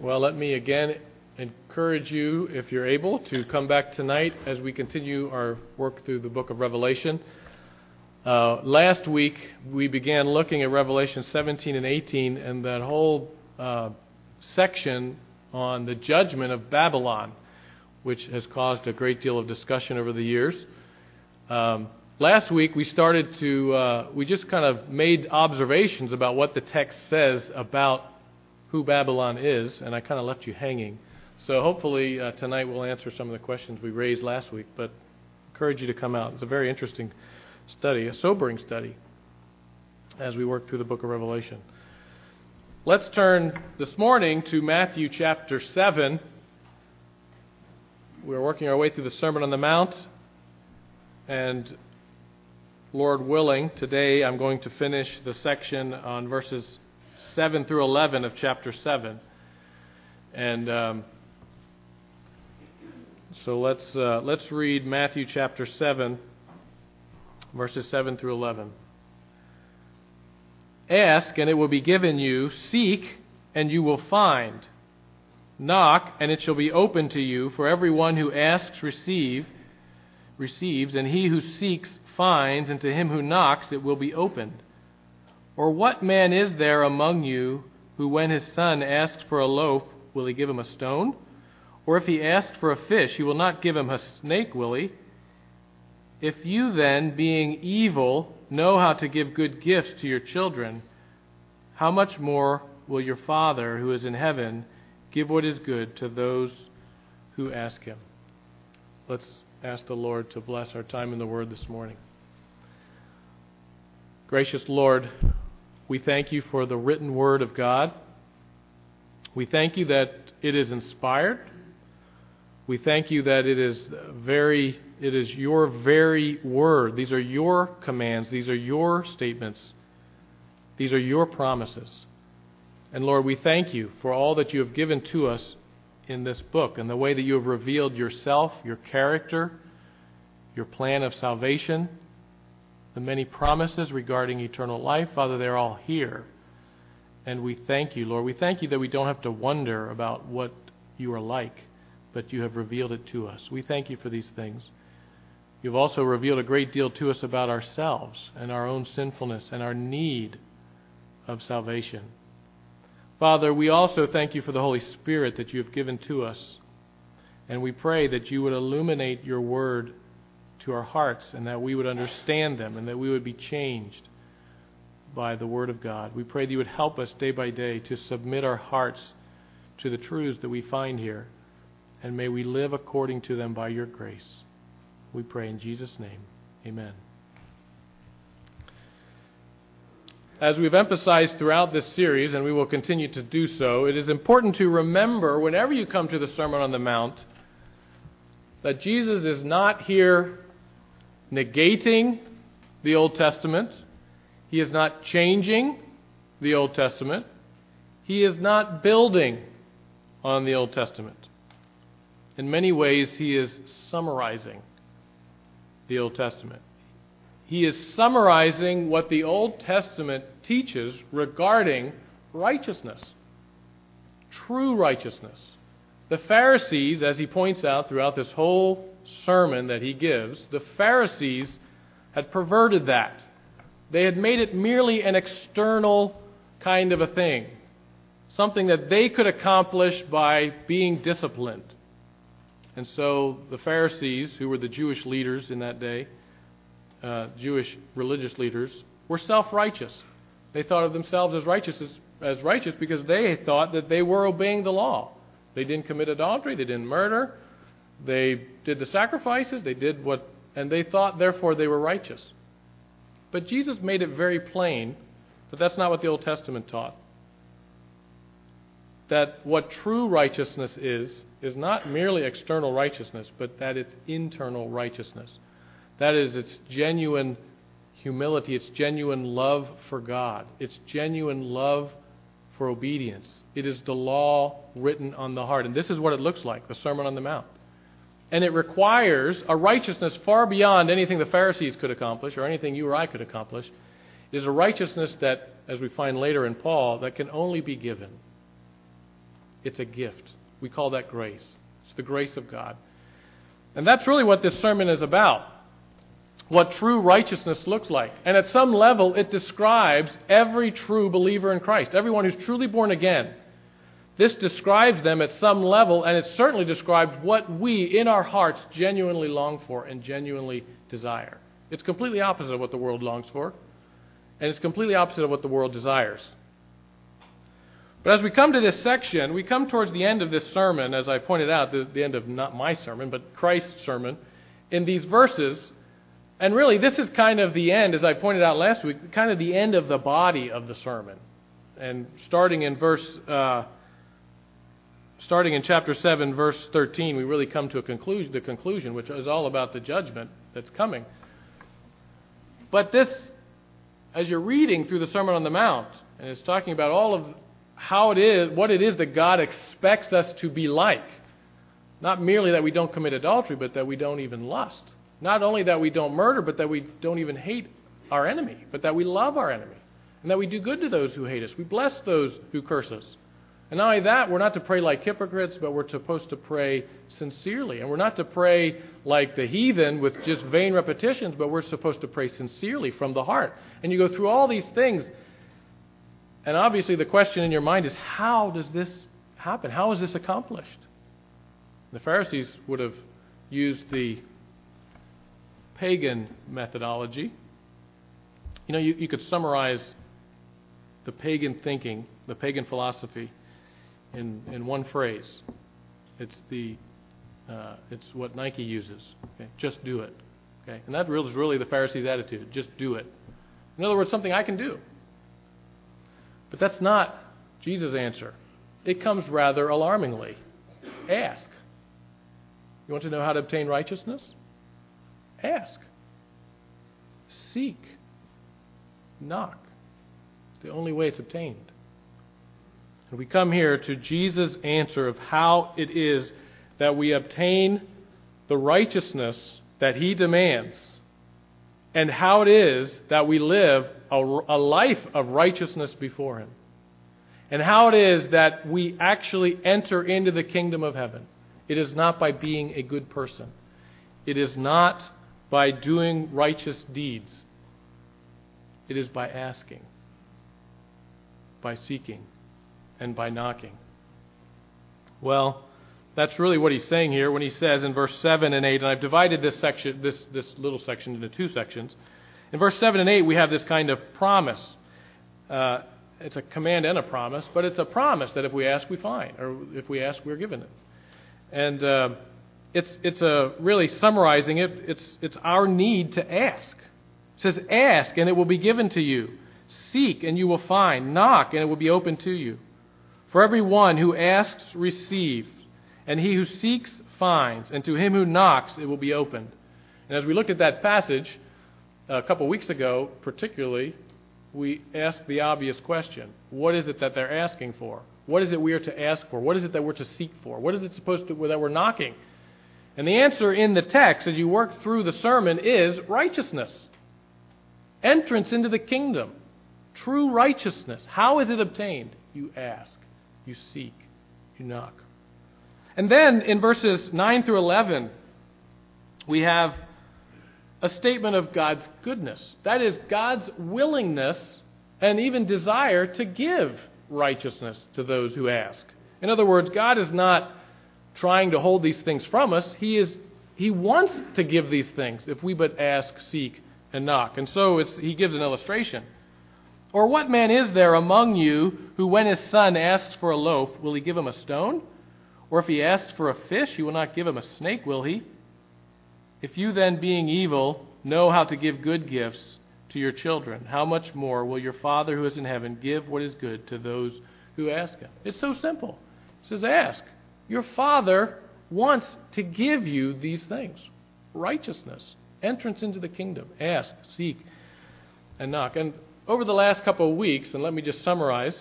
Well, let me again encourage you, if you're able, to come back tonight as we continue our work through the book of Revelation. Last week, we began looking at Revelation 17 and 18 and that whole section on the judgment of Babylon, which has caused a great deal of discussion over the years. Last week, we just kind of made observations about what the text says about who Babylon is, and I kind of left you hanging. So hopefully tonight we'll answer some of the questions we raised last week, but I encourage you to come out. It's a very interesting study, a sobering study, as we work through the book of Revelation. Let's turn this morning to Matthew chapter 7. We're working our way through the Sermon on the Mount, and Lord willing, today I'm going to finish the section on verses 7 through 11 of chapter 7. And so let's read Matthew chapter 7, verses 7 through 11. Ask, and it will be given you. Seek, and you will find. Knock, and it shall be opened to you. For everyone who asks receives, and he who seeks finds, and to him who knocks it will be opened. Or what man is there among you who, when his son asks for a loaf, will he give him a stone? Or if he asks for a fish, he will not give him a snake, will he? If you then, being evil, know how to give good gifts to your children, how much more will your Father who is in heaven give what is good to those who ask him? Let's ask the Lord to bless our time in the Word this morning. Gracious Lord, we thank you for the written Word of God. We thank you that it is inspired. We thank you that it is your very word. These are your commands. These are your statements. These are your promises. And Lord, we thank you for all that you have given to us in this book and the way that you have revealed yourself, your character, your plan of salvation, the many promises regarding eternal life. Father, they're all here. And we thank you, Lord. We thank you that we don't have to wonder about what you are like, but you have revealed it to us. We thank you for these things. You've also revealed a great deal to us about ourselves and our own sinfulness and our need of salvation. Father, we also thank you for the Holy Spirit that you have given to us. And we pray that you would illuminate your word to our hearts and that we would understand them and that we would be changed by the Word of God. We pray that you would help us day by day to submit our hearts to the truths that we find here, and may we live according to them by your grace. We pray in Jesus' name. Amen. As we've emphasized throughout this series, and we will continue to do so, it is important to remember whenever you come to the Sermon on the Mount that Jesus is not here negating the Old Testament. He is not changing the Old Testament. He is not building on the Old Testament. In many ways, he is summarizing the Old Testament. He is summarizing what the Old Testament teaches regarding righteousness, true righteousness. The Pharisees, as he points out throughout this whole sermon that he gives, the Pharisees had perverted that. They had made it merely an external kind of a thing, something that they could accomplish by being disciplined. And so the Pharisees, who were the Jewish leaders in that day, Jewish religious leaders, were self-righteous. They thought of themselves as righteous because they thought that they were obeying the law. They didn't commit adultery, they didn't murder, they did the sacrifices, and they thought therefore they were righteous. But Jesus made it very plain that that's not what the Old Testament taught. That what true righteousness is not merely external righteousness, but that it's internal righteousness. That is, it's genuine humility, it's genuine love for God, it's genuine love for obedience. It is the law written on the heart. And this is what it looks like, the Sermon on the Mount. And it requires a righteousness far beyond anything the Pharisees could accomplish or anything you or I could accomplish. It is a righteousness that, as we find later in Paul, that can only be given. It's a gift. We call that grace. It's the grace of God. And that's really what this sermon is about. What true righteousness looks like. And at some level, it describes every true believer in Christ. Everyone who's truly born again. This describes them at some level, and it certainly describes what we, in our hearts, genuinely long for and genuinely desire. It's completely opposite of what the world longs for, and it's completely opposite of what the world desires. But as we come to this section, we come towards the end of this sermon, as I pointed out, the end of not my sermon, but Christ's sermon, in these verses. And really, this is kind of the end, as I pointed out last week, kind of the end of the body of the sermon. And starting in chapter 7, verse 13, we really come to the conclusion, which is all about the judgment that's coming. But this, as you're reading through the Sermon on the Mount, and it's talking about all of how it is, what it is that God expects us to be like. Not merely that we don't commit adultery, but that we don't even lust. Not only that we don't murder, but that we don't even hate our enemy, but that we love our enemy, and that we do good to those who hate us. We bless those who curse us. And not only that, we're not to pray like hypocrites, but we're supposed to pray sincerely. And we're not to pray like the heathen with just vain repetitions, but we're supposed to pray sincerely from the heart. And you go through all these things, and obviously the question in your mind is, how does this happen? How is this accomplished? The Pharisees would have used the pagan methodology. You know, you could summarize the pagan thinking, the pagan philosophy, in one phrase. It's what Nike uses. Okay? Just do it. Okay? And that is really the Pharisees' attitude. Just do it. In other words, something I can do. But that's not Jesus' answer. It comes rather alarmingly. Ask. You want to know how to obtain righteousness? Ask. Seek. Knock. It's the only way it's obtained. And we come here to Jesus' answer of how it is that we obtain the righteousness that He demands, and how it is that we live a life of righteousness before Him, and how it is that we actually enter into the kingdom of heaven. It is not by being a good person. It is not by doing righteous deeds. It is by asking, by seeking, and by knocking. Well, that's really what he's saying here when he says in verse 7 and 8, and I've divided this section, this little section into two sections. In verse 7 and 8, we have this kind of promise. It's a command and a promise, but it's a promise that if we ask, we find, or if we ask, we're given it. And it's really summarizing it. It's our need to ask. It says, ask, and it will be given to you. Seek, and you will find. Knock, and it will be open to you. For every one who asks receives, and he who seeks finds, and to him who knocks it will be opened. And as we looked at that passage a couple weeks ago, particularly, we asked the obvious question. What is it that they're asking for? What is it we are to ask for? What is it that we're to seek for? What is it supposed to that we're knocking? And the answer in the text, as you work through the sermon, is righteousness. Entrance into the kingdom. True righteousness. How is it obtained? You ask. You seek. You knock. And then in verses 9 through 11, we have a statement of God's goodness. That is, God's willingness and even desire to give righteousness to those who ask. In other words, God is not trying to hold these things from us. He wants to give these things if we but ask, seek, and knock. And so he gives an illustration. Or what man is there among you who, when his son asks for a loaf, will he give him a stone? Or if he asks for a fish, he will not give him a snake, will he? If you then, being evil, know how to give good gifts to your children, how much more will your Father who is in heaven give what is good to those who ask Him? It's so simple. It says, ask. Your Father wants to give you these things. Righteousness. Entrance into the kingdom. Ask, seek, and knock. And over the last couple of weeks, and let me just summarize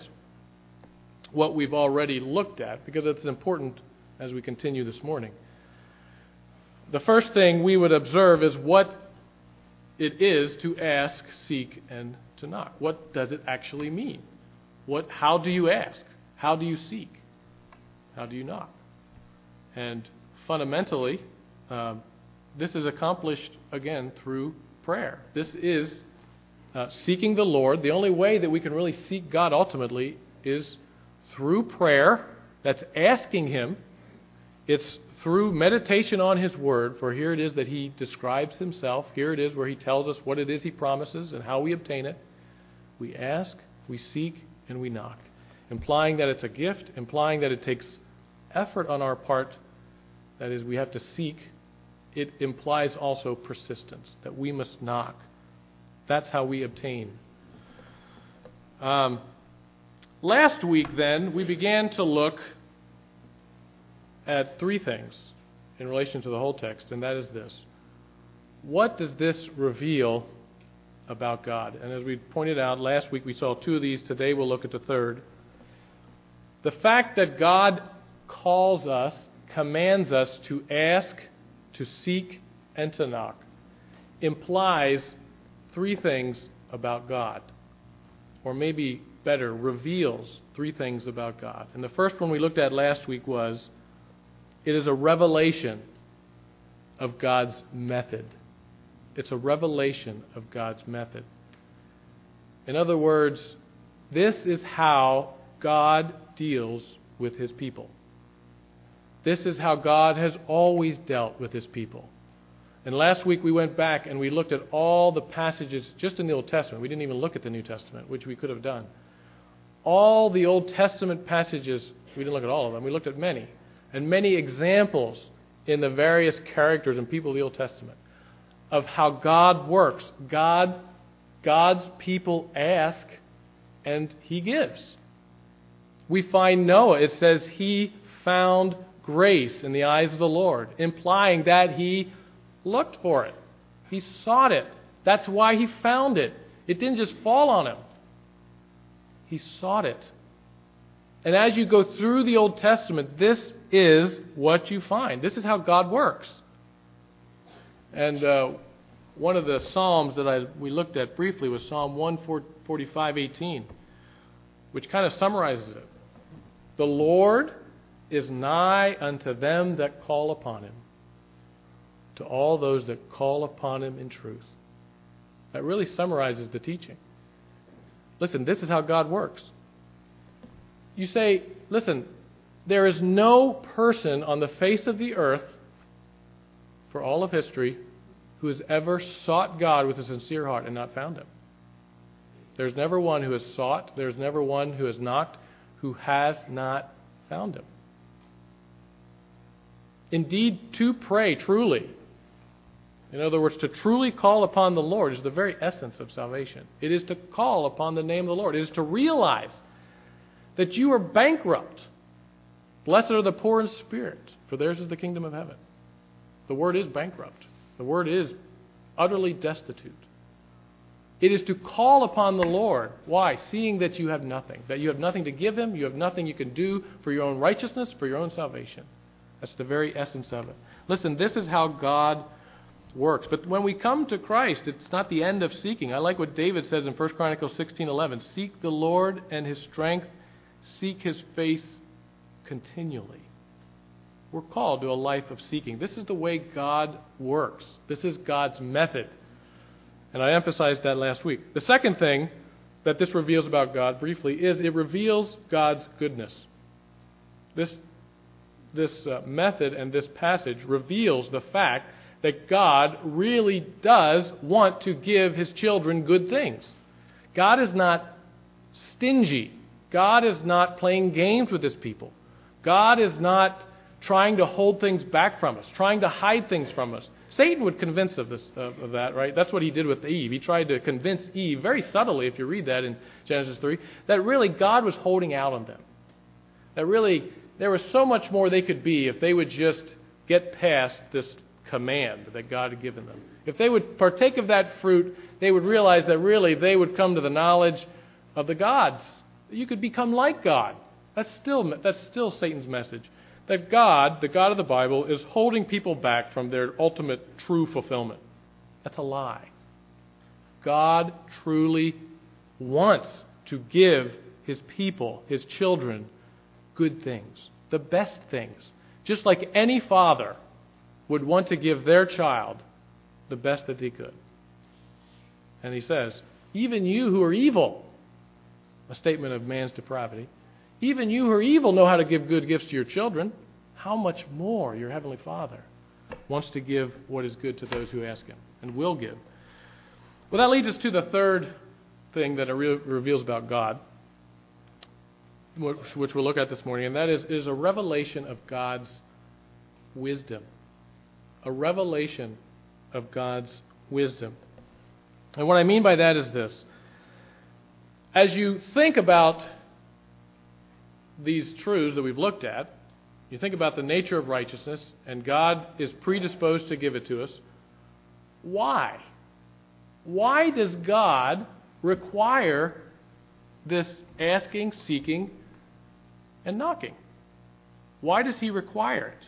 what we've already looked at, because it's important as we continue this morning. The first thing we would observe is what it is to ask, seek, and to knock. What does it actually mean? How do you ask? How do you seek? How do you knock? And fundamentally, this is accomplished, again, through prayer. This is seeking the Lord. The only way that we can really seek God ultimately is through prayer. That's asking Him. It's through meditation on His Word, for here it is that He describes Himself. Here it is where He tells us what it is He promises and how we obtain it. We ask, we seek, and we knock. Implying that it's a gift, implying that it takes effort on our part, that is, we have to seek. It implies also persistence, that we must knock. That's how we obtain. Last week, then, we began to look at three things in relation to the whole text, and that is this. What does this reveal about God? And as we pointed out last week, we saw two of these. Today we'll look at the third. The fact that God calls us, commands us to ask, to seek, and to knock implies three things about God. Or maybe better, reveals three things about God. And the first one we looked at last week was, it is a revelation of God's method. It's a revelation of God's method. In other words, this is how God deals with His people. This is how God has always dealt with His people. And last week we went back and we looked at all the passages just in the Old Testament. We didn't even look at the New Testament, which we could have done. All the Old Testament passages, we didn't look at all of them, we looked at many. And many examples in the various characters and people of the Old Testament of how God works. God's people ask and He gives. We find Noah, it says he found grace in the eyes of the Lord, implying that he looked for it. He sought it. That's why he found it. It didn't just fall on him. He sought it. And as you go through the Old Testament, this is what you find. This is how God works. And one of the Psalms that we looked at briefly was Psalm 145:18, which kind of summarizes it. The Lord is nigh unto them that call upon Him, to all those that call upon Him in truth. That really summarizes the teaching. Listen, this is how God works. You say, listen, there is no person on the face of the earth for all of history who has ever sought God with a sincere heart and not found Him. There's never one who has sought, there's never one who has knocked, who has not found Him. Indeed, to pray truly, in other words, to truly call upon the Lord is the very essence of salvation. It is to call upon the name of the Lord. It is to realize that you are bankrupt. Blessed are the poor in spirit, for theirs is the kingdom of heaven. The word is bankrupt. The word is utterly destitute. It is to call upon the Lord. Why? Seeing that you have nothing. That you have nothing to give Him. You have nothing you can do for your own righteousness, for your own salvation. That's the very essence of it. Listen, this is how God works. But when we come to Christ, it's not the end of seeking. I like what David says in 1 Chronicles 16:11. Seek the Lord and His strength. Seek His face continually. We're called to a life of seeking. This is the way God works. This is God's method. And I emphasized that last week. The second thing that this reveals about God, briefly, is it reveals God's goodness. This method and this passage reveals the fact that God really does want to give His children good things. God is not stingy. God is not playing games with His people. God is not trying to hold things back from us, trying to hide things from us. Satan would convince of that, right? That's what he did with Eve. He tried to convince Eve very subtly, if you read that in Genesis 3, that really God was holding out on them. That really there was so much more they could be if they would just get past this command that God had given them. If they would partake of that fruit, they would realize that really they would come to the knowledge of the gods. You could become like God. That's still Satan's message. That God, the God of the Bible, is holding people back from their ultimate true fulfillment. That's a lie. God truly wants to give His people, His children, good things, the best things, just like any father would want to give their child the best that he could. And he says, even you who are evil, a statement of man's depravity, even you who are evil know how to give good gifts to your children. How much more your Heavenly Father wants to give what is good to those who ask Him and will give. Well, that leads us to the third thing that it reveals about God, which we'll look at this morning, and that is a revelation of God's wisdom. A revelation of God's wisdom. And what I mean by that is this. As you think about these truths that we've looked at, you think about the nature of righteousness, and God is predisposed to give it to us. Why? Why does God require this asking, seeking, and knocking? Why does He require it?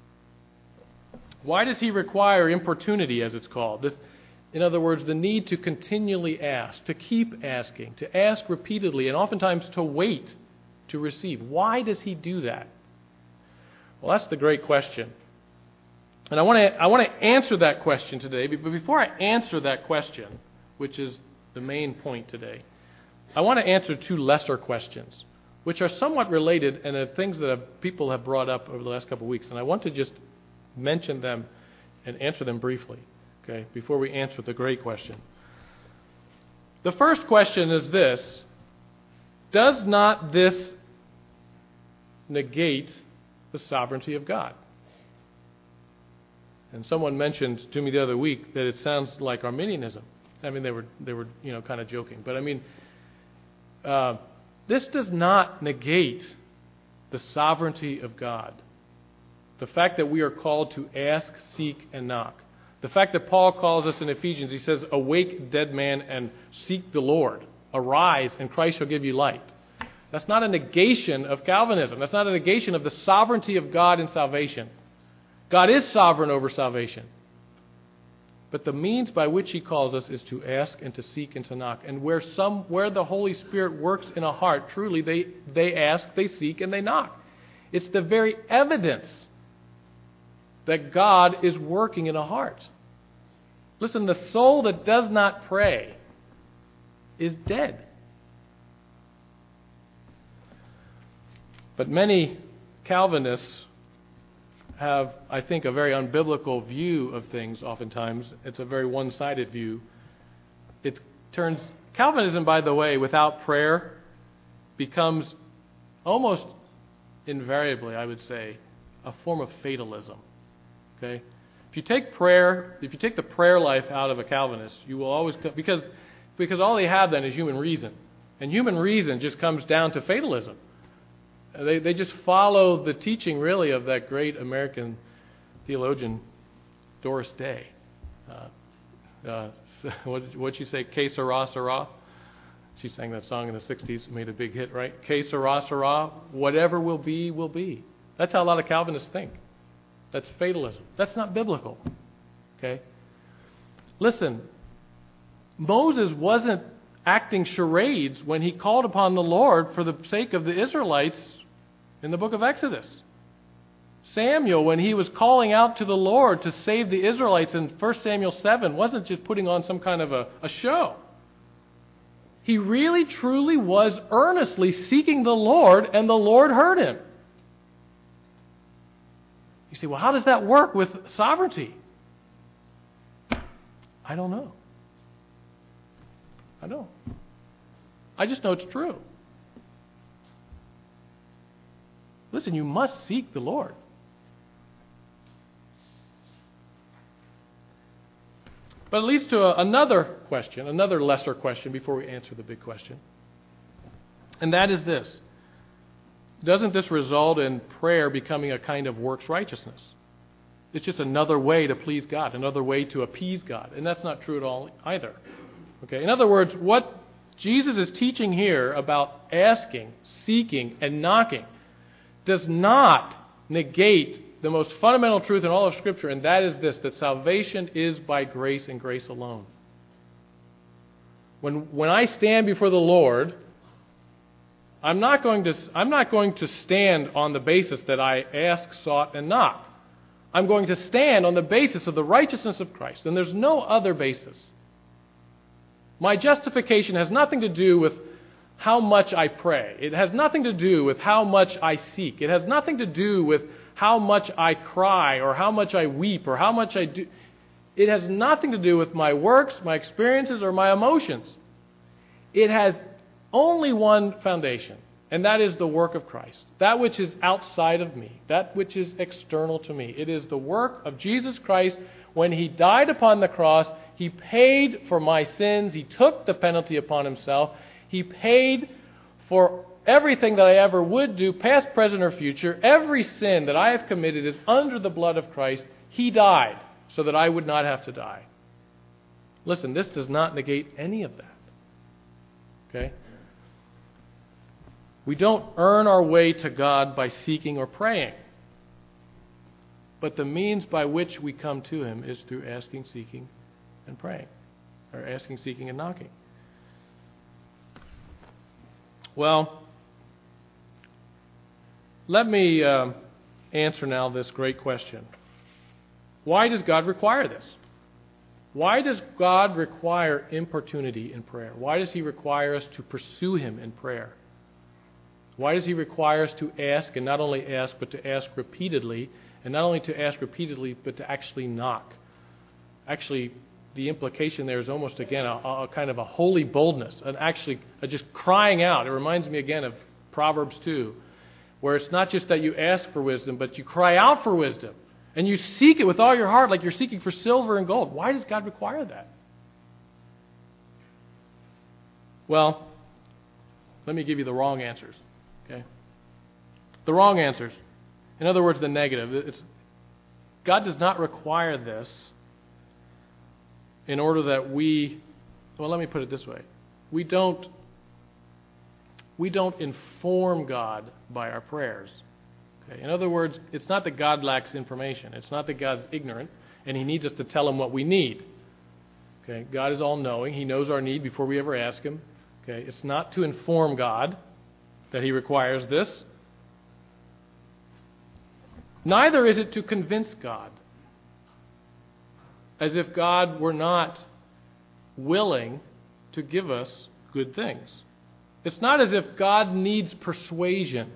Why does He require importunity, as it's called? This, in other words, the need to continually ask, to keep asking, to ask repeatedly, and oftentimes to wait to receive. Why does He do that? Well, that's the great question. And I want to answer that question today. But before I answer that question, which is the main point today, I want to answer two lesser questions, which are somewhat related and are things that people have brought up over the last couple of weeks. And I want to just mention them and answer them briefly, okay, before we answer the great question. The first question is this: does not this negate the sovereignty of God? And someone mentioned to me the other week that it sounds like Arminianism. I mean, they were kind of joking, but I mean, this does not negate the sovereignty of God. The fact that we are called to ask, seek, and knock. The fact that Paul calls us in Ephesians, he says, "Awake, dead man, and seek the Lord. Arise, and Christ shall give you light." That's not a negation of Calvinism. That's not a negation of the sovereignty of God in salvation. God is sovereign over salvation. But the means by which He calls us is to ask and to seek and to knock. And where the Holy Spirit works in a heart, truly they ask, they seek, and they knock. It's the very evidence that God is working in a heart. Listen, the soul that does not pray is dead. But many Calvinists have, I think, a very unbiblical view of things oftentimes. It's a very one-sided view. It turns Calvinism, by the way, without prayer becomes almost invariably, I would say, a form of fatalism. Okay? If you take the prayer life out of a Calvinist, you will always, because all they have then is human reason. And human reason just comes down to fatalism. They just follow the teaching, really, of that great American theologian, Doris Day. What'd she say? Que sera, sera? She sang that song in the 60s, made a big hit, right? Que sera, sera? Whatever will be, will be. That's how a lot of Calvinists think. That's fatalism. That's not biblical. Okay? Listen, Moses wasn't acting charades when he called upon the Lord for the sake of the Israelites in the book of Exodus. Samuel, when he was calling out to the Lord to save the Israelites in 1 Samuel 7, wasn't just putting on some kind of a show. He really, truly was earnestly seeking the Lord, and the Lord heard him. You say, well, how does that work with sovereignty? I don't know. I just know it's true. Listen, you must seek the Lord. But it leads to another question, another lesser question before we answer the big question. And that is this: doesn't this result in prayer becoming a kind of works righteousness? It's just another way to please God, another way to appease God. And that's not true at all either. Okay? In other words, what Jesus is teaching here about asking, seeking, and knocking does not negate the most fundamental truth in all of Scripture, and that is this: that salvation is by grace and grace alone. When I stand before the Lord, I'm not going to stand on the basis that I ask, sought, and knock. I'm going to stand on the basis of the righteousness of Christ, and there's no other basis. My justification has nothing to do with how much I pray. It has nothing to do with how much I seek. It has nothing to do with how much I cry or how much I weep or how much I do. It has nothing to do with my works, my experiences, or my emotions. It has only one foundation, and that is the work of Christ. That which is outside of me, that which is external to me. It is the work of Jesus Christ. When He died upon the cross, He paid for my sins. He took the penalty upon Himself. He paid for everything that I ever would do, past, present, or future. Every sin that I have committed is under the blood of Christ. He died so that I would not have to die. Listen, this does not negate any of that. Okay? We don't earn our way to God by seeking or praying. But the means by which we come to Him is through asking, seeking, and praying. Or asking, seeking, and knocking. Well, let me answer now this great question. Why does God require this? Why does God require importunity in prayer? Why does He require us to pursue Him in prayer? Why does He require us to ask, and not only ask, but to ask repeatedly, and not only to ask repeatedly, but to actually knock? Actually, the implication there is almost, again, a kind of a holy boldness, and actually just crying out. It reminds me again of Proverbs 2, where it's not just that you ask for wisdom, but you cry out for wisdom, and you seek it with all your heart like you're seeking for silver and gold. Why does God require that? Well, let me give you the wrong answers. Okay? The wrong answers. In other words, the negative. God does not require this in order that let me put it this way. We don't inform God by our prayers. Okay? In other words, it's not that God lacks information. It's not that God's ignorant and He needs us to tell Him what we need. Okay? God is all-knowing. He knows our need before we ever ask Him. Okay? It's not to inform God that He requires this. Neither is it to convince God, as if God were not willing to give us good things. It's not as if God needs persuasion.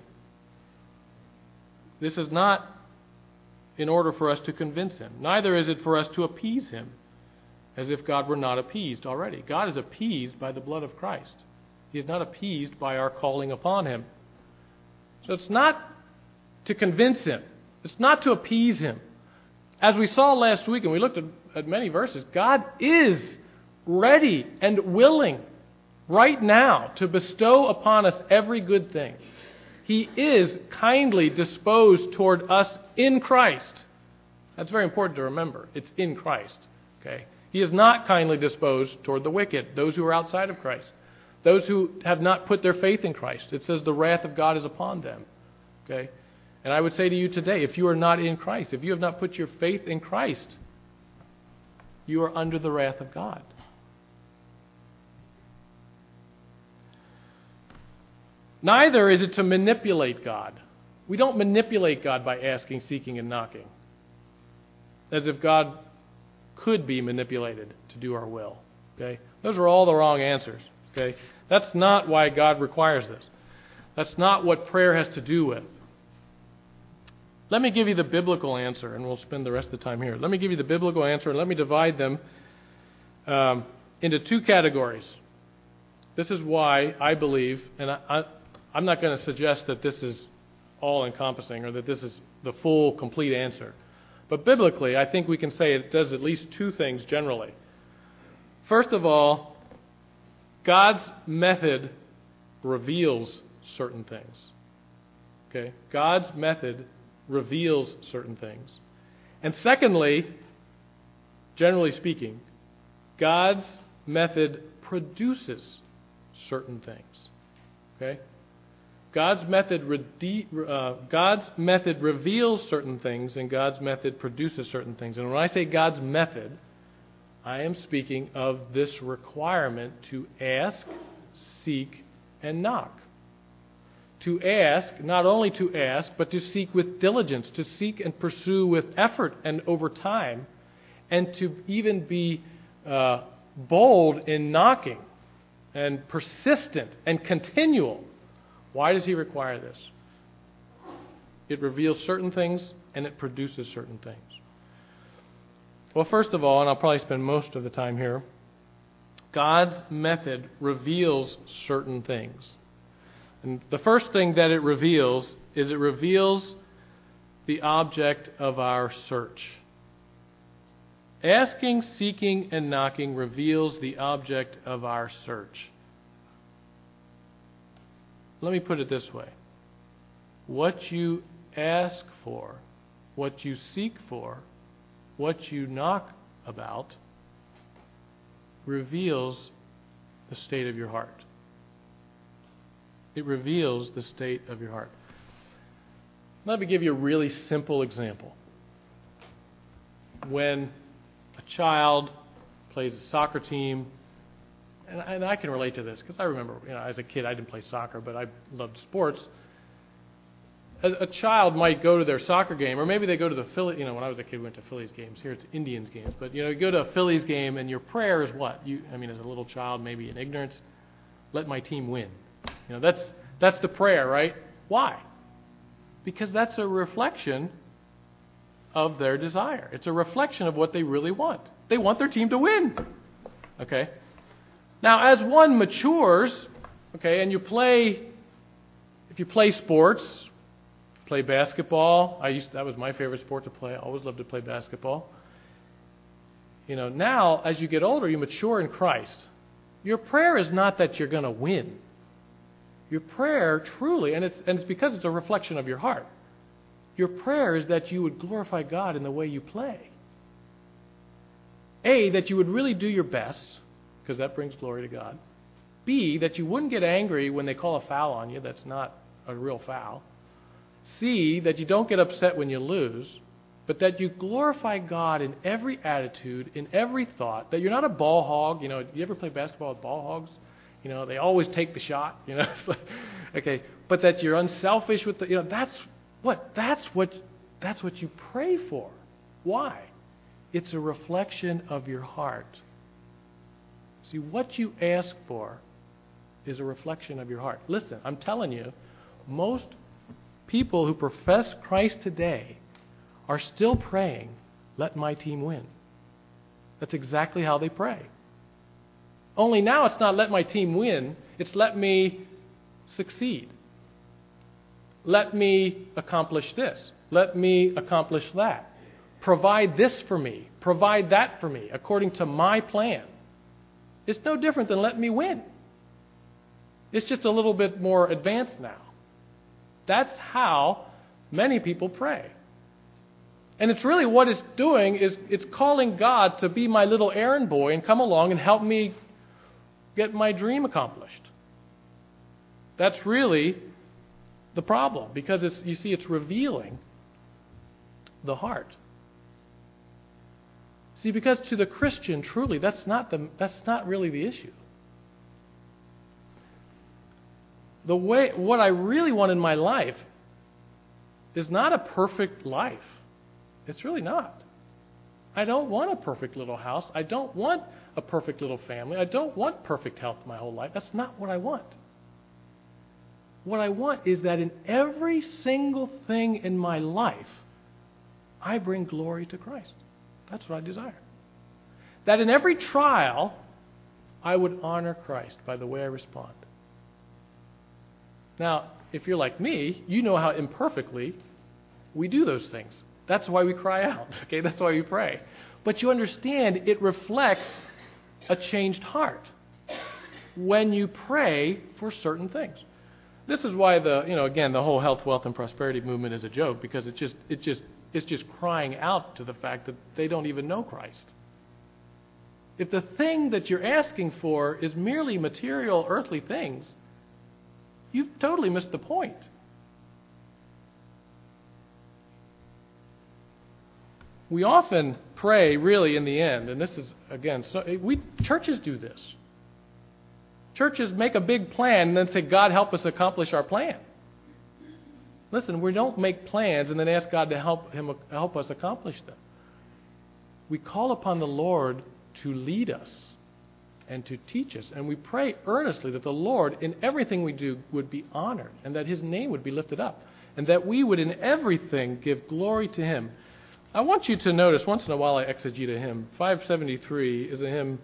This is not in order for us to convince Him. Neither is it for us to appease Him, as if God were not appeased already. God is appeased by the blood of Christ. He is not appeased by our calling upon Him. So it's not to convince Him. It's not to appease Him. As we saw last week, and we looked at many verses, God is ready and willing right now to bestow upon us every good thing. He is kindly disposed toward us in Christ. That's very important to remember. It's in Christ. Okay? He is not kindly disposed toward the wicked, those who are outside of Christ, those who have not put their faith in Christ. It says the wrath of God is upon them. Okay? And I would say to you today, if you are not in Christ, if you have not put your faith in Christ, you are under the wrath of God. Neither is it to manipulate God. We don't manipulate God by asking, seeking, and knocking, as if God could be manipulated to do our will. Okay? Those are all the wrong answers. Okay? That's not why God requires this. That's not what prayer has to do with. Let me give you the biblical answer, and we'll spend the rest of the time here. Let me give you the biblical answer, and let me divide them into two categories. This is why I believe, and I'm not going to suggest that this is all-encompassing or that this is the full, complete answer. But biblically, I think we can say it does at least two things generally. First of all, God's method reveals certain things. Okay? God's method reveals certain things. And secondly, generally speaking, God's method produces certain things. Okay? God's method reveals certain things, and God's method produces certain things. And when I say God's method, I am speaking of this requirement to ask, seek, and knock. to ask, not only to ask, but to seek with diligence, to seek and pursue with effort and over time, and to even be bold in knocking and persistent and continual. Why does he require this? It reveals certain things and it produces certain things. Well, first of all, and I'll probably spend most of the time here, God's method reveals certain things. And the first thing that it reveals is it reveals the object of our search. Asking, seeking, and knocking reveals the object of our search. Let me put it this way. What you ask for, what you seek for, what you knock about, reveals the state of your heart. It reveals the state of your heart. Let me give you a really simple example. When a child plays a soccer team, and I can relate to this because I remember, as a kid I didn't play soccer, but I loved sports. A child might go to their soccer game, or maybe they go to the Phillies. When I was a kid, we went to Phillies games. Here it's Indians games, but you go to a Phillies game, and your prayer is what? As a little child, maybe in ignorance, let my team win. That's the prayer, right? Why? Because that's a reflection of their desire. It's a reflection of what they really want. They want their team to win. Okay. Now, as one matures, and if you play sports, play basketball. That was my favorite sport to play. I always loved to play basketball. Now as you get older, you mature in Christ. Your prayer is not that you're going to win. Your prayer truly, and it's because it's a reflection of your heart. Your prayer is that you would glorify God in the way you play. A, that you would really do your best, because that brings glory to God. B, that you wouldn't get angry when they call a foul on you. That's not a real foul. C, that you don't get upset when you lose, but that you glorify God in every attitude, in every thought, that you're not a ball hog. You ever play basketball with ball hogs? They always take the shot. It's like, okay, but that you're unselfish with that's what you pray for. Why? It's a reflection of your heart. See, what you ask for is a reflection of your heart. Listen, I'm telling you, most people who profess Christ today are still praying, let my team win. That's exactly how they pray. Only now it's not let my team win, it's let me succeed. Let me accomplish this. Let me accomplish that. Provide this for me. Provide that for me according to my plan. It's no different than let me win. It's just a little bit more advanced now. That's how many people pray. And it's really what it's doing is it's calling God to be my little errand boy and come along and help me get my dream accomplished. That's really the problem because it's revealing the heart. See, because to the Christian, truly, that's not really the issue. What I really want in my life is not a perfect life. It's really not. I don't want a perfect little house. I don't want a perfect little family. I don't want perfect health my whole life. That's not what I want. What I want is that in every single thing in my life, I bring glory to Christ. That's what I desire. That in every trial, I would honor Christ by the way I respond. Now, if you're like me, you know how imperfectly we do those things. That's why we cry out. Okay, that's why we pray. But you understand, it reflects a changed heart when you pray for certain things. This is why the whole health, wealth, and prosperity movement is a joke because it's just crying out to the fact that they don't even know Christ. If the thing that you're asking for is merely material, earthly things, you've totally missed the point. We often pray, really, in the end, and this is, again, churches do this. Churches make a big plan and then say, God, help us accomplish our plan. Listen, we don't make plans and then ask God to help us accomplish them. We call upon the Lord to lead us and to teach us. And we pray earnestly that the Lord, in everything we do, would be honored and that His name would be lifted up and that we would in everything give glory to Him. I want you to notice, once in a while I exegete a hymn. 573 is a hymn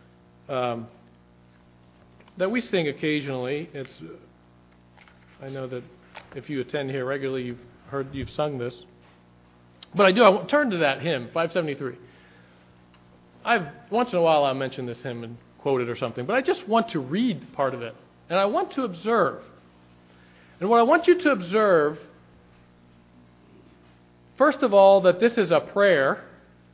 that we sing occasionally. I know that if you attend here regularly, you've sung this. But I turn to that hymn, 573. Once in a while I'll mention this hymn and quote it or something, but I just want to read part of it. And I want to observe. And what I want you to observe, first of all, that this is a prayer,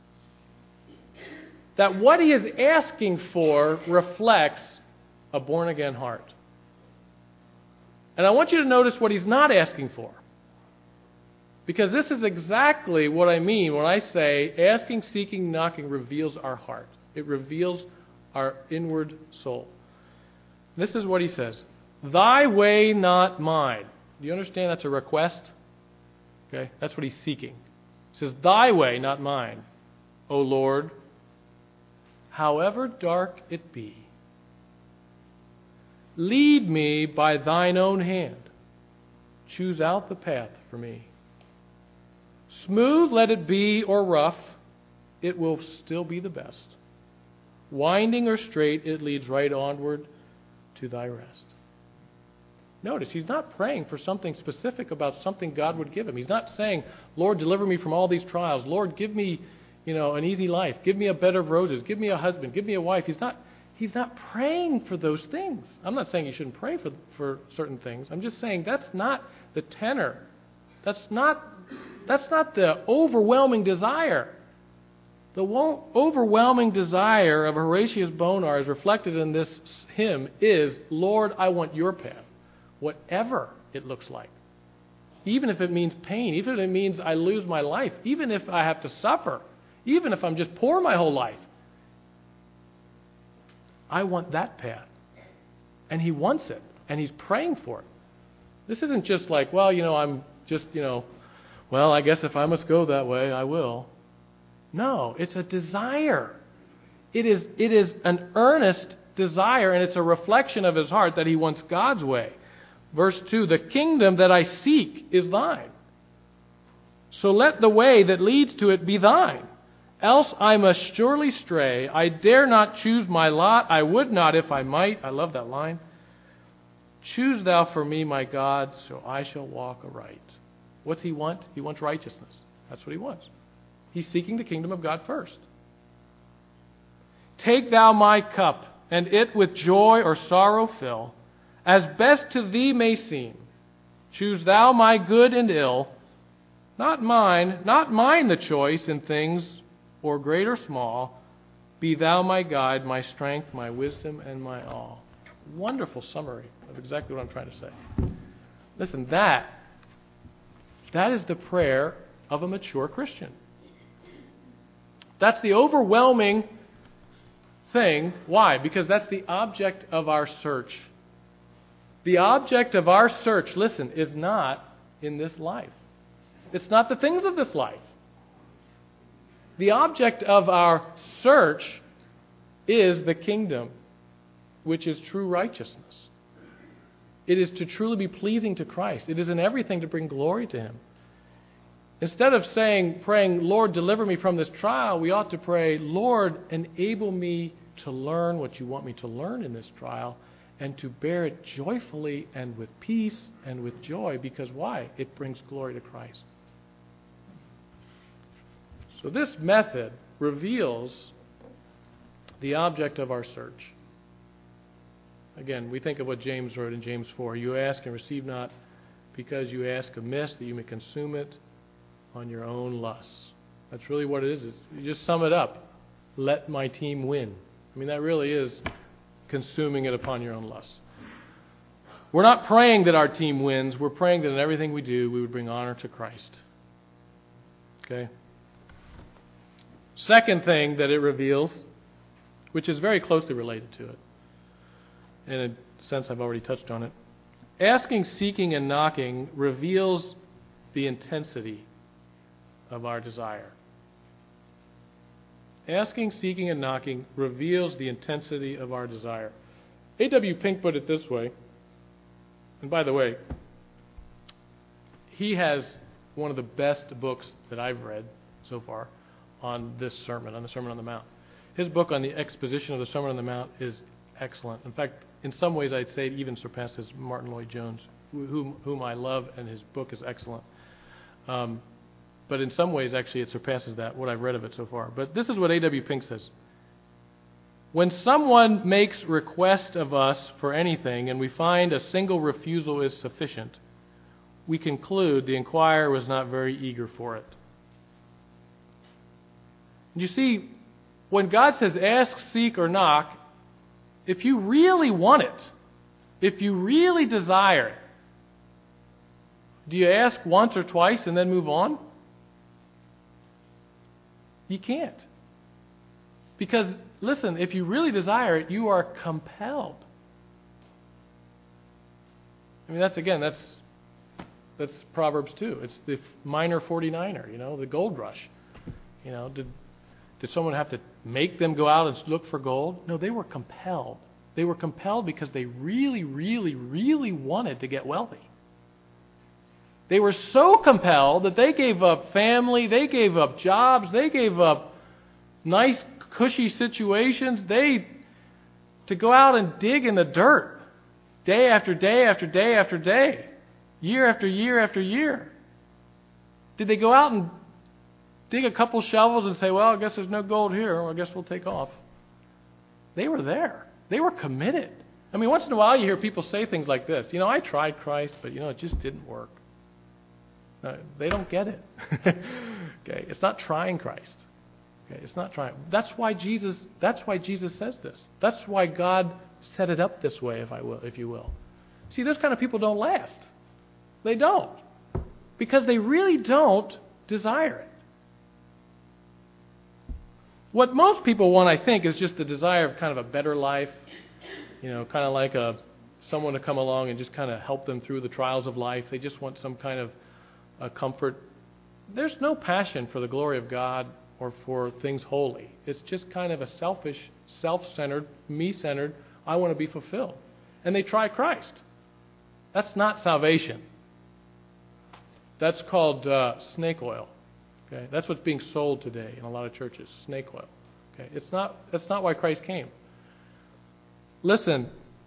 that what he is asking for reflects a born-again heart. And I want you to notice what he's not asking for. Because this is exactly what I mean when I say asking, seeking, knocking reveals our heart. It reveals our inward soul. This is what he says. Thy way, not mine. Do you understand that's a request? Okay, that's what he's seeking. He says, Thy way, not mine, O Lord, however dark it be. Lead me by thine own hand. Choose out the path for me. Smooth let it be or rough, it will still be the best. Winding or straight, it leads right onward to thy rest. Notice, he's not praying for something specific about something God would give him. He's not saying, Lord, deliver me from all these trials. Lord, give me, an easy life. Give me a bed of roses. Give me a husband. Give me a wife. He's not praying for those things. I'm not saying you shouldn't pray for certain things. I'm just saying that's not the tenor. That's not the overwhelming desire. The overwhelming desire of Horatius Bonar, as reflected in this hymn, is, Lord, I want your path, whatever it looks like. Even if it means pain, even if it means I lose my life, even if I have to suffer, even if I'm just poor my whole life. I want that path. And he wants it, and he's praying for it. This isn't just like, I'm just, I guess if I must go that way, I will. No, it's a desire. It is an earnest desire, and it's a reflection of his heart that he wants God's way. Verse 2, the kingdom that I seek is thine. So let the way that leads to it be thine. Else I must surely stray. I dare not choose my lot. I would not if I might. I love that line. Choose thou for me, my God, so I shall walk aright. What's he want? He wants righteousness. That's what he wants. He's seeking the kingdom of God first. Take thou my cup, and it with joy or sorrow fill, as best to thee may seem. Choose thou my good and ill. Not mine the choice in things, or great or small. Be thou my guide, my strength, my wisdom, and my all. Wonderful summary of exactly what I'm trying to say. Listen, that is the prayer of a mature Christian. That's the overwhelming thing. Why? Because that's the object of our search. The object of our search, listen, is not in this life. It's not the things of this life. The object of our search is the kingdom, which is true righteousness. It is to truly be pleasing to Christ. It is in everything to bring glory to Him. Instead of praying, Lord, deliver me from this trial, we ought to pray, Lord, enable me to learn what you want me to learn in this trial and to bear it joyfully and with peace and with joy. Because why? It brings glory to Christ. So this method reveals the object of our search. Again, we think of what James wrote in James 4. You ask and receive not because you ask amiss that you may consume it on your own lusts. That's really what it is. You just sum it up. Let my team win. I mean, that really is consuming it upon your own lusts. We're not praying that our team wins. We're praying that in everything we do, we would bring honor to Christ. Okay? Second thing that it reveals, which is very closely related to it, in a sense I've already touched on it. Asking, seeking, and knocking reveals the intensity of our desire. Asking, seeking, and knocking reveals the intensity of our desire. A.W. Pink put it this way, and by the way, he has one of the best books that I've read so far on this sermon, on the Sermon on the Mount. His book on the exposition of the Sermon on the Mount is excellent. In fact, in some ways I'd say it even surpasses Martin Lloyd-Jones, whom I love, and his book is excellent. But in some ways, actually, it surpasses that, what I've read of it so far. But this is what A.W. Pink says. When someone makes request of us for anything and we find a single refusal is sufficient, we conclude the inquirer was not very eager for it. You see, when God says ask, seek, or knock, if you really want it, if you really desire it, do you ask once or twice and then move on? You can't. Because, listen, if you really desire it, you are compelled. I mean, that's Proverbs 2. It's the minor 49er, the gold rush. Did someone have to make them go out and look for gold? No, they were compelled. They were compelled because they really, really, really wanted to get wealthy. They were so compelled that they gave up family, they gave up jobs, they gave up nice, cushy situations, to go out and dig in the dirt day after day after day after day, year after year after year. Did they go out and dig a couple shovels and say, well, I guess there's no gold here, well, I guess we'll take off? They were there. They were committed. I mean, once in a while you hear people say things like this. I tried Christ, but it just didn't work. No, they don't get it. Okay, it's not trying Christ. Okay, it's not trying. That's why Jesus says this. That's why God set it up this way, if you will. See, those kind of people don't last. They don't. Because they really don't desire it. What most people want, I think, is just the desire of kind of a better life, kind of like someone to come along and just kind of help them through the trials of life. They just want some kind of comfort. There's no passion for the glory of God or for things holy. It's just kind of a selfish, self-centered, me-centered, I want to be fulfilled. And they try Christ. That's not salvation. That's called snake oil. Okay, that's what's being sold today in a lot of churches, snake oil. Okay, that's not why Christ came. Listen,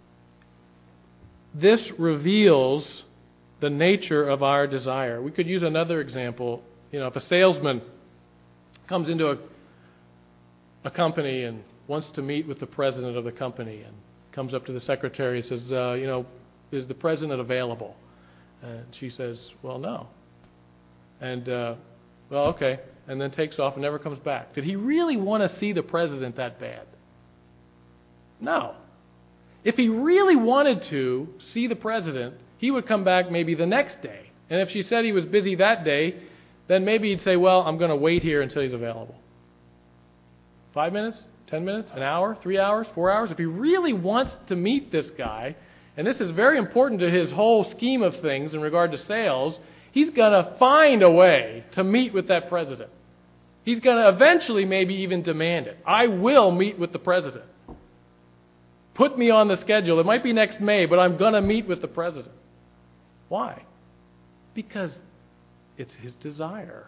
this reveals the nature of our desire. We could use another example. If a salesman comes into a company and wants to meet with the president of the company and comes up to the secretary and says, is the president available? And she says, well, no. And, well, okay. And then takes off and never comes back. Did he really want to see the president that bad? No. If he really wanted to see the president, he would come back maybe the next day. And if she said he was busy that day, then maybe he'd say, well, I'm going to wait here until he's available. 5 minutes? 10 minutes? An hour? 3 hours? 4 hours? If he really wants to meet this guy, and this is very important to his whole scheme of things in regard to sales, he's going to find a way to meet with that president. He's going to eventually maybe even demand it. I will meet with the president. Put me on the schedule. It might be next May, but I'm going to meet with the president. Why? Because it's his desire.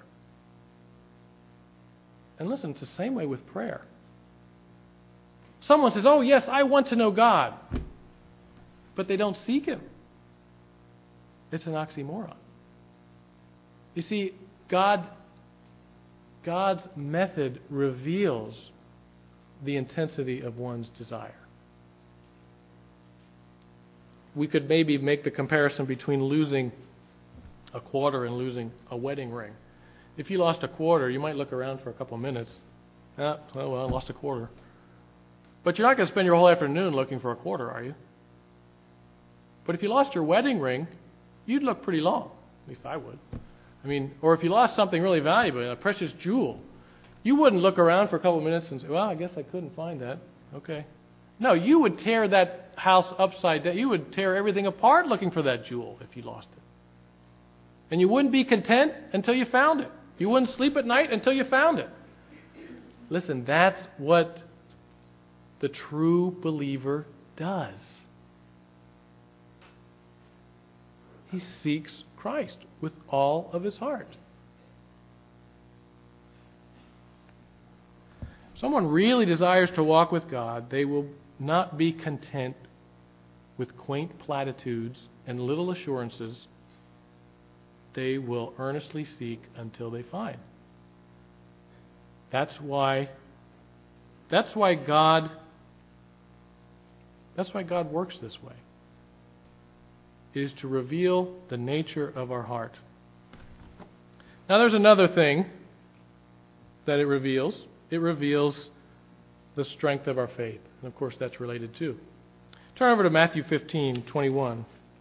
And listen, it's the same way with prayer. Someone says, oh yes, I want to know God. But they don't seek Him. It's an oxymoron. You see, God's method reveals the intensity of one's desire. We could maybe make the comparison between losing a quarter and losing a wedding ring. If you lost a quarter, you might look around for a couple of minutes. Well, I lost a quarter. But you're not going to spend your whole afternoon looking for a quarter, are you? But if you lost your wedding ring, you'd look pretty long. At least I would. Or if you lost something really valuable, a precious jewel, you wouldn't look around for a couple of minutes and say, well, I guess I couldn't find that. Okay. No, you would tear that house upside down. You would tear everything apart looking for that jewel if you lost it. And you wouldn't be content until you found it. You wouldn't sleep at night until you found it. Listen, that's what the true believer does. He seeks Christ with all of his heart. If someone really desires to walk with God, they will not be content with quaint platitudes and little assurances. They will earnestly seek until they find. That's why God works this way. It is to reveal the nature of our heart. Now there's another thing that it reveals. It reveals the strength of our faith. And of course that's related too. Turn over to Matthew 15:21.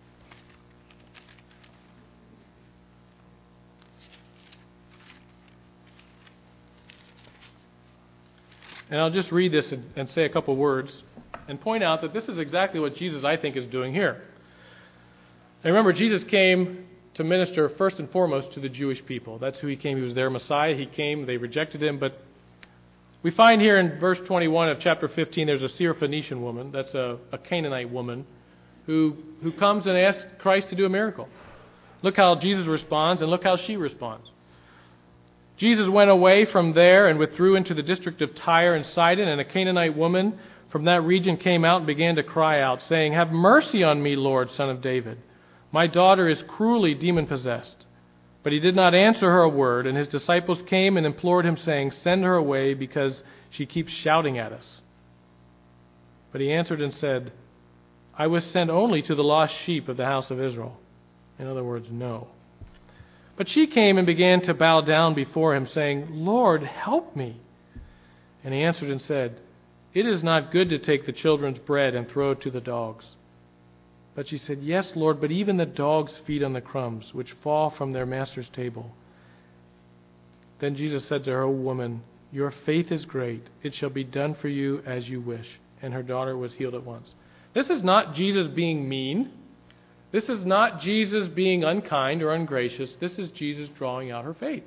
And I'll just read this and say a couple words and point out that this is exactly what Jesus, I think, is doing here. And remember, Jesus came to minister first and foremost to the Jewish people. That's who he came. He was their Messiah. He came. They rejected him. But we find here in verse 21 of chapter 15, there's a Syrophoenician woman. That's a Canaanite woman who comes and asks Christ to do a miracle. Look how Jesus responds and look how she responds. Jesus went away from there and withdrew into the district of Tyre and Sidon, and a Canaanite woman from that region came out and began to cry out, saying, "Have mercy on me, Lord, Son of David. My daughter is cruelly demon-possessed." But he did not answer her a word, and his disciples came and implored him, saying, "Send her away, because she keeps shouting at us." But he answered and said, "I was sent only to the lost sheep of the house of Israel." In other words, no. But she came and began to bow down before him, saying, "Lord, help me." And he answered and said, "It is not good to take the children's bread and throw it to the dogs." But she said, "Yes, Lord, but even the dogs feed on the crumbs which fall from their master's table." Then Jesus said to her, "O woman, your faith is great. It shall be done for you as you wish." And her daughter was healed at once. This is not Jesus being mean. This is not Jesus being unkind or ungracious. This is Jesus drawing out her faith.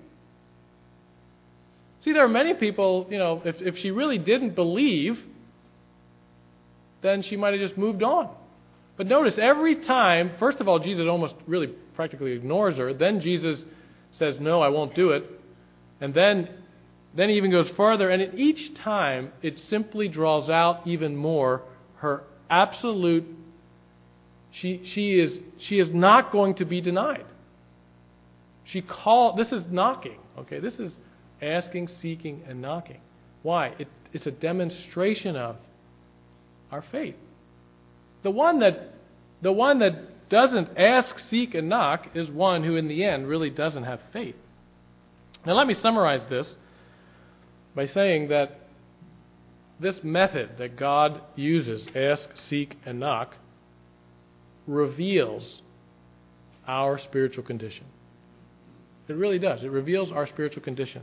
See, there are many people, if she really didn't believe, then she might have just moved on. But notice, every time, first of all, Jesus almost really practically ignores her. Then Jesus says, "No, I won't do it." And then he even goes further. And each time, it simply draws out even more her absolute. She is not going to be denied. This is knocking. Okay, this is asking, seeking, and knocking. Why? It's a demonstration of our faith. The one that doesn't ask, seek, and knock is one who in the end really doesn't have faith. Now let me summarize this by saying that this method that God uses, ask, seek, and knock, reveals our spiritual condition. It really does. It reveals our spiritual condition.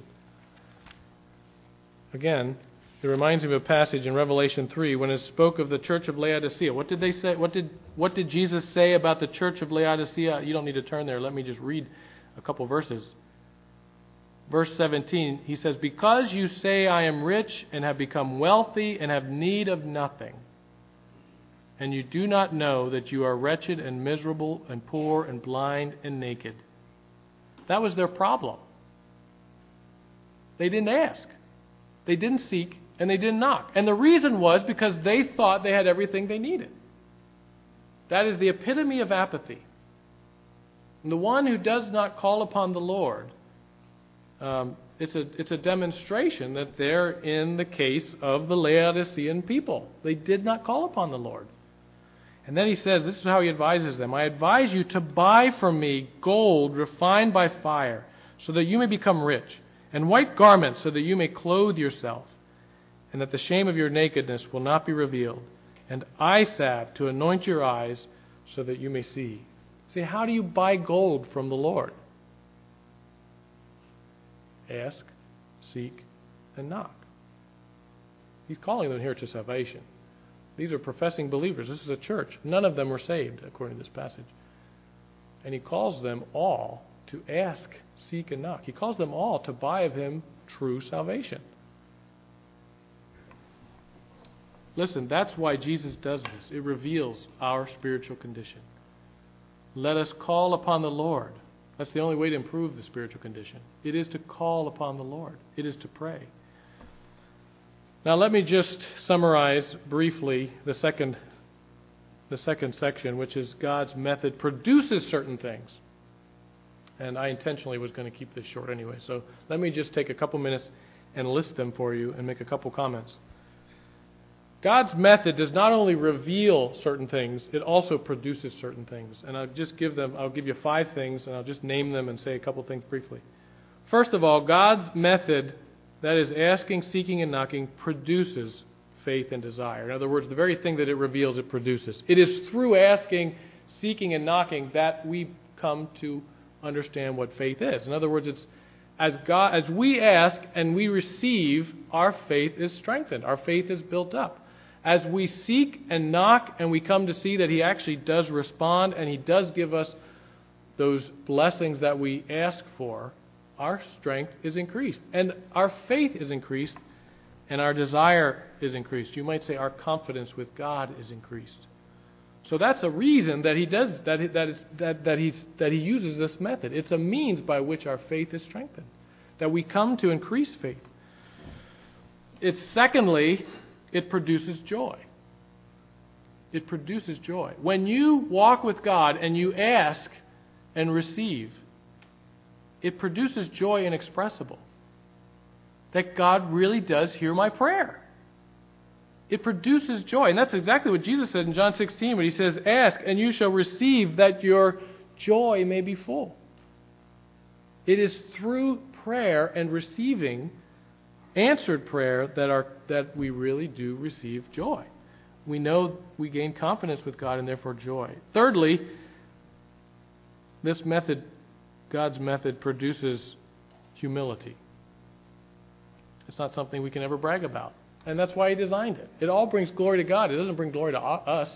Again, it reminds me of a passage in Revelation 3 when it spoke of the church of Laodicea. What did they say? What did Jesus say about the church of Laodicea? You don't need to turn there. Let me just read a couple verses. Verse 17, he says, "Because you say I am rich and have become wealthy and have need of nothing, and you do not know that you are wretched and miserable and poor and blind and naked." That was their problem. They didn't ask. They didn't seek, and they didn't knock. And the reason was because they thought they had everything they needed. That is the epitome of apathy. And the one who does not call upon the Lord, it's a demonstration that they're in the case of the Laodicean people. They did not call upon the Lord. And then he says, this is how he advises them, "I advise you to buy from me gold refined by fire, so that you may become rich, and white garments, so that you may clothe yourself, and that the shame of your nakedness will not be revealed, and eye salve to anoint your eyes, so that you may see." See, how do you buy gold from the Lord? Ask, seek, and knock. He's calling them here to salvation. These are professing believers. This is a church. None of them were saved, according to this passage. And he calls them all to ask, seek, and knock. He calls them all to buy of Him true salvation. Listen, that's why Jesus does this. It reveals our spiritual condition. Let us call upon the Lord. That's the only way to improve the spiritual condition. It is to call upon the Lord. It is to pray. Now let me just summarize briefly the second section, which is God's method produces certain things. And I intentionally was going to keep this short anyway. So let me just take a couple minutes and list them for you and make a couple comments. God's method does not only reveal certain things, it also produces certain things. And I'll give you 5 things, and I'll just name them and say a couple things briefly. First of all, God's method, that is asking, seeking, and knocking, produces faith and desire. In other words, the very thing that it reveals, it produces. It is through asking, seeking, and knocking that we come to understand what faith is. In other words, it's as we ask and we receive, our faith is strengthened. Our faith is built up. As we seek and knock and we come to see that He actually does respond and He does give us those blessings that we ask for, our strength is increased. And our faith is increased and our desire is increased. You might say our confidence with God is increased. So that's a reason that He does that He uses this method. It's a means by which our faith is strengthened, that we come to increase faith. It's secondly, it produces joy. It produces joy. When you walk with God and you ask and receive, it produces joy inexpressible. That God really does hear my prayer. It produces joy. And that's exactly what Jesus said in John 16 when He says, ask and you shall receive that your joy may be full. It is through prayer and receiving answered prayer that we really do receive joy. We know we gain confidence with God and therefore joy. Thirdly, this method, God's method, produces humility. It's not something we can ever brag about. And that's why He designed it. It all brings glory to God. It doesn't bring glory to us.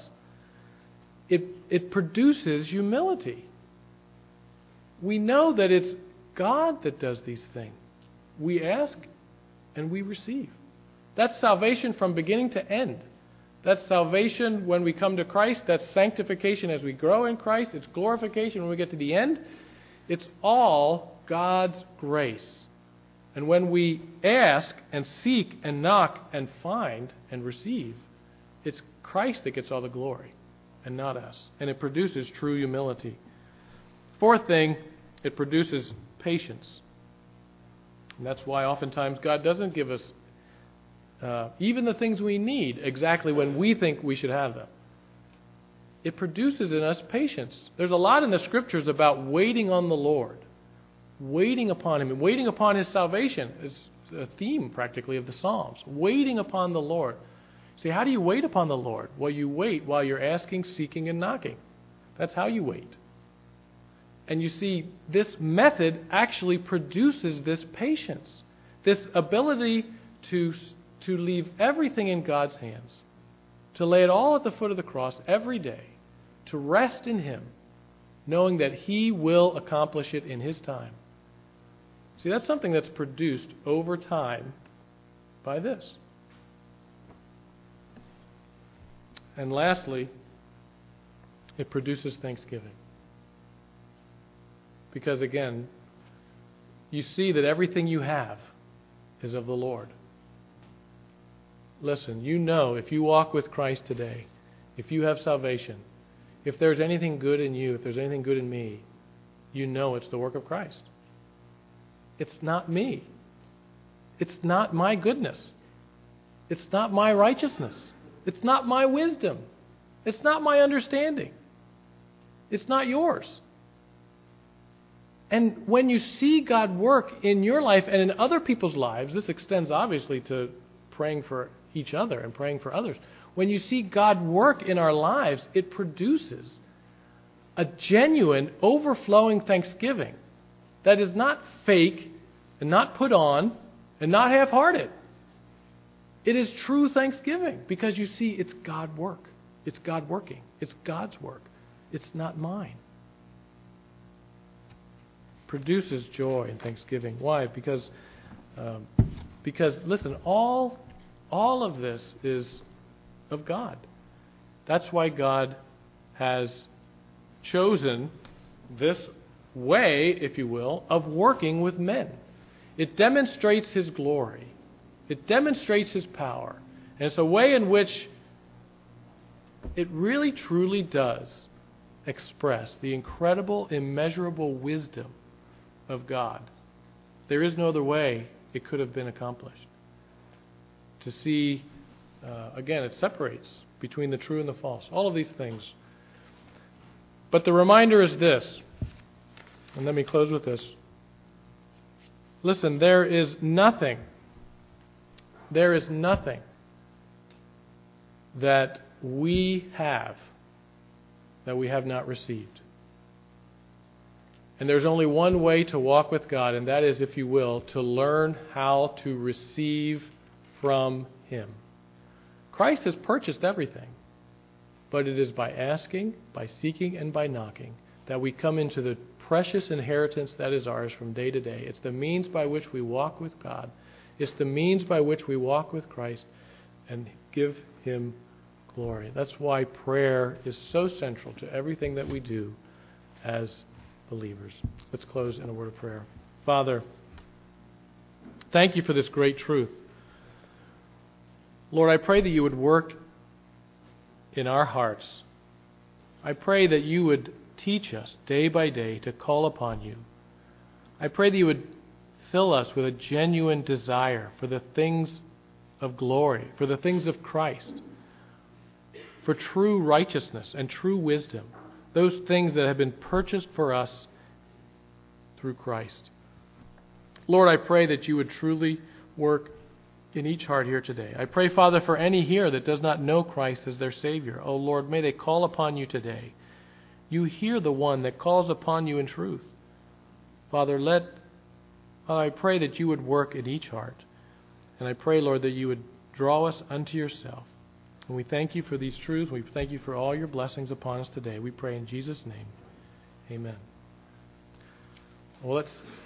It produces humility. We know that it's God that does these things. We ask and we receive. That's salvation from beginning to end. That's salvation when we come to Christ. That's sanctification as we grow in Christ. It's glorification when we get to the end. It's all God's grace. And when we ask and seek and knock and find and receive, it's Christ that gets all the glory and not us. And it produces true humility. Fourth thing, it produces patience. And that's why oftentimes God doesn't give us even the things we need exactly when we think we should have them. It produces in us patience. There's a lot in the Scriptures about waiting on the Lord, waiting upon Him, and waiting upon His salvation. It's a theme practically of the Psalms. Waiting upon the Lord. See, how do you wait upon the Lord? Well, you wait while you're asking, seeking, and knocking. That's how you wait. And you see, this method actually produces this patience, this ability to leave everything in God's hands, to lay it all at the foot of the cross every day, to rest in Him, knowing that He will accomplish it in His time. See, that's something that's produced over time by this. And lastly, it produces thanksgiving. Because again, you see that everything you have is of the Lord. Listen, you know if you walk with Christ today, if you have salvation, if there's anything good in you, if there's anything good in me, you know it's the work of Christ. It's not me. It's not my goodness. It's not my righteousness. It's not my wisdom. It's not my understanding. It's not yours. And when you see God work in your life and in other people's lives, this extends obviously to praying for each other and praying for others. When you see God work in our lives, it produces a genuine, overflowing thanksgiving that is not fake and not put on and not half-hearted. It is true thanksgiving because you see it's God work. It's God working. It's God's work. It's not mine. produces joy and thanksgiving. Why? Because listen, all of this is of God. That's why God has chosen this way, if you will, of working with men. It demonstrates His glory. It demonstrates His power. And it's a way in which it really, truly does express the incredible, immeasurable wisdom of God. There is no other way it could have been accomplished. To see, again, it separates between the true and the false. All of these things. But the reminder is this, and let me close with this. Listen, there is nothing that we have that we have not received. And there's only one way to walk with God, and that is, if you will, to learn how to receive from Him. Christ has purchased everything, but it is by asking, by seeking, and by knocking that we come into the precious inheritance that is ours from day to day. It's the means by which we walk with God. It's the means by which we walk with Christ and give Him glory. That's why prayer is so central to everything that we do as believers. Let's close in a word of prayer. Father, thank You for this great truth. Lord, I pray that You would work in our hearts. I pray that You would teach us day by day to call upon You. I pray that You would fill us with a genuine desire for the things of glory, for the things of Christ, for true righteousness and true wisdom, those things that have been purchased for us through Christ. Lord, I pray that You would truly work in each heart here today. I pray, Father, for any here that does not know Christ as their Savior. Oh Lord, may they call upon You today. You hear the one that calls upon You in truth. Father, I pray that You would work in each heart. And I pray, Lord, that You would draw us unto Yourself. And we thank You for these truths. We thank You for all Your blessings upon us today. We pray in Jesus' name. Amen. Well, let's